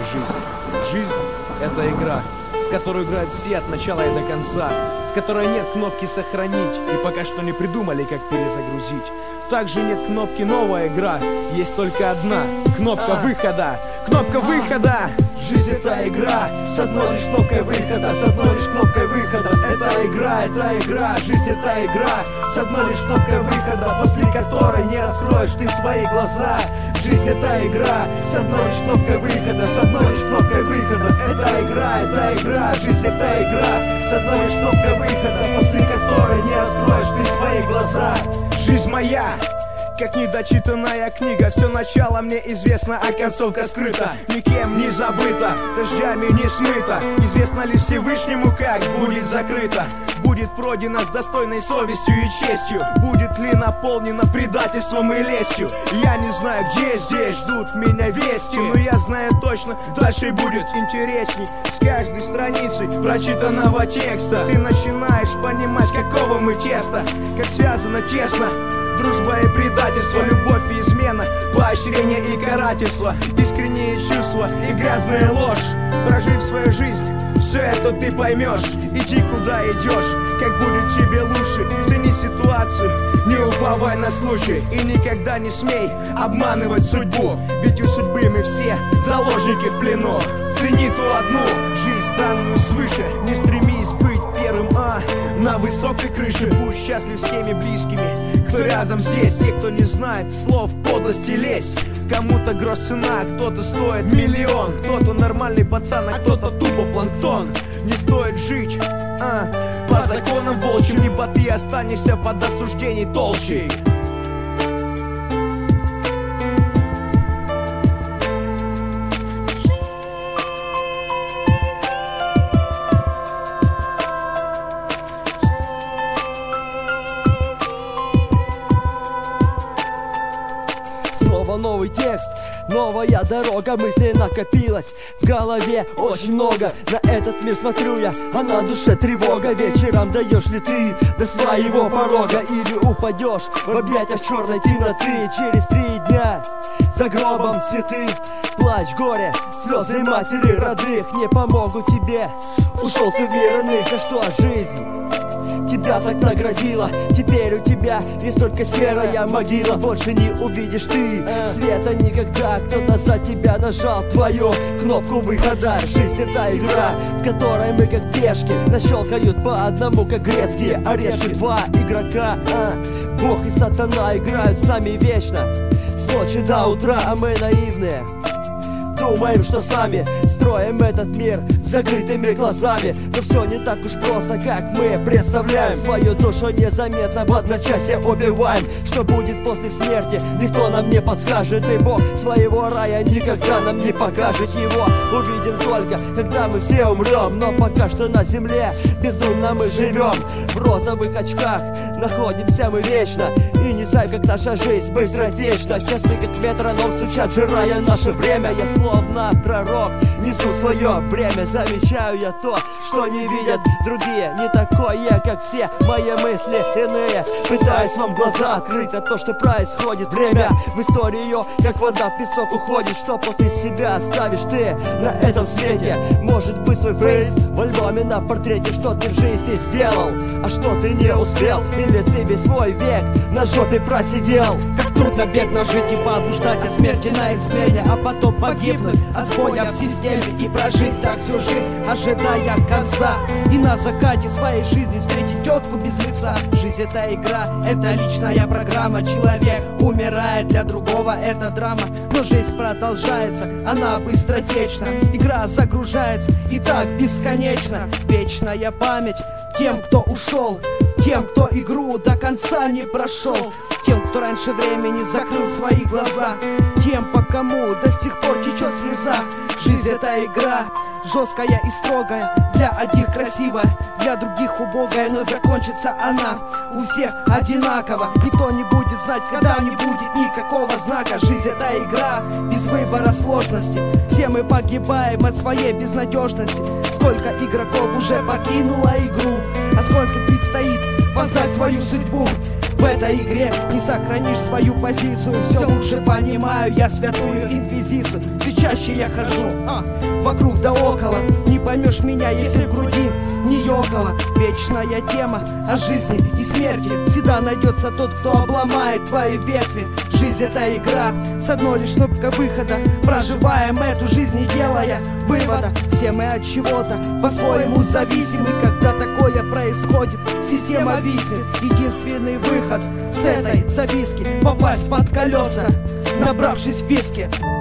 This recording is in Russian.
жизнь. Жизнь — это игра, в которую играют все от начала и до конца, в которой нет кнопки «Сохранить», и пока что не придумали, как перезагрузить. Также нет кнопки «Новая игра», есть только одна — кнопка выхода. Кнопка выхода! Жизнь — это игра, с одной лишь кнопкой выхода, с одной лишь кнопкой выхода. Это игра, жизнь — это игра, с одной лишь кнопкой выхода, после которой не раскроешь ты свои глаза. Жизнь — это игра, с одной лишь кнопкой выхода, с одной лишь кнопкой выхода. Это игра, жизнь — это игра, с одной лишь кнопкой выхода, после которой не раскроешь ты свои глаза. Жизнь моя, как недочитанная книга, все начало мне известно, а концовка скрыта, никем не забыта, дождями не смыта. Известно ли Всевышнему, как будет закрыто? Будет пройдено с достойной совестью и честью? Будет ли наполнено предательством и лестью? Я не знаю, где здесь ждут меня вести, но я знаю точно, дальше будет интересней. С каждой страницей прочитанного текста ты начинаешь понимать, какого мы теста, как связано тесно дружба и предательство, любовь и измена, поощрение и карательство, искренние чувства и грязная ложь. Прожив свою жизнь, все это ты поймешь. Иди куда идешь, как будет тебе лучше. Цени ситуацию, не уповай на случай, и никогда не смей обманывать судьбу, ведь у судьбы мы все заложники в плену. Цени ту одну жизнь, данную свыше, не стремись быть первым, на высокой крыше. Будь счастлив с теми близкими, кто рядом здесь. Те, кто не знает слов подлости лезь. Кому-то грош цена, кто-то стоит миллион, кто-то нормальный пацан, а кто-то тупо планктон. Не стоит жить, по законам волчьим, либо ты останешься под осуждений толщей. Новый текст, новая дорога, мыслей накопилось в голове очень много. На этот мир смотрю я, а на душе тревога. Вечером даешь ли ты до своего порога, или упадешь в объятиях черной темноты? Через 3 дня за гробом цветы, плач, горе, слезы матери родных не помогут тебе. Ушел ты в мир иных, за что жизнь тебя так наградила? Теперь у тебя есть только серая могила. Больше не увидишь ты света никогда. Кто-то за тебя нажал твою кнопку выхода. Жизнь — это игра, в которой мы как пешки, нащелкают по одному, как грецкие орешки. 2 игрока, Бог и сатана играют с нами вечно, с ночи до утра, а мы наивные думаем, что сами строим этот мир с закрытыми глазами. Но все не так уж просто, как мы представляем. Свою душу незаметно в одночасье убиваем. Что будет после смерти, никто нам не подскажет. И Бог своего рая никогда нам не покажет. Его увидим только, когда мы все умрем. Но пока что на земле бездумно мы живем. В розовых очках находимся мы вечно, и не знаем, как наша жизнь быстротечна. Часы как метроном стучат, жирая наше время. Я словно пророк несу свое бремя. Замечаю я то, что не видят другие. Не такое, как все мои мысли иные. Пытаюсь вам глаза открыть на то, что происходит. Время в историю, как вода в песок уходит. Что после себя оставишь ты на этом свете? Может быть, свой фейс в альбоме на портрете. Что ты в жизни сделал, а что ты не успел? Или ты весь свой век на жопе просидел? Как трудно бедно жить и побуждать о смерти на измене, а потом погибнуть от сбоя в системе и прожить так всю жизнь, ожидая конца. И на закате своей жизни встретить тетку без лица. Жизнь — это игра, это личная программа. Человек умирает, для другого это драма. Но жизнь продолжается, она быстротечна. Игра загружается и так бесконечно. Вечная память тем, кто ушел, тем, кто игру до конца не прошел, тем, кто раньше времени закрыл свои глаза, тем, по кому до сих пор течет слеза. Жизнь — это игра, жесткая и строгая, для одних красивая, для других убогая, но закончится она у всех одинаково. Никто не будет знать, когда не будет никакого знака. Жизнь — это игра без выбора сложности. Все мы погибаем от своей безнадежности. Сколько игроков уже покинуло игру, а сколько предстоит познать свою судьбу. в этой игре не сохранишь свою позицию. Все лучше понимаю я святую инквизицию. Все чаще я хожу вокруг да около. Не поймешь меня, если в груди не ёкало. Вечная тема о жизни и смерти. Всегда найдется тот, кто обломает твои ветви. Жизнь — это игра с одной лишь кнопкой выхода. Проживаем эту жизнь, не делая вывода. Все мы от чего-то по-своему зависимы. Когда такое происходит, система виснет. Единственный выход с этой зависки — попасть под колеса, набравшись виски.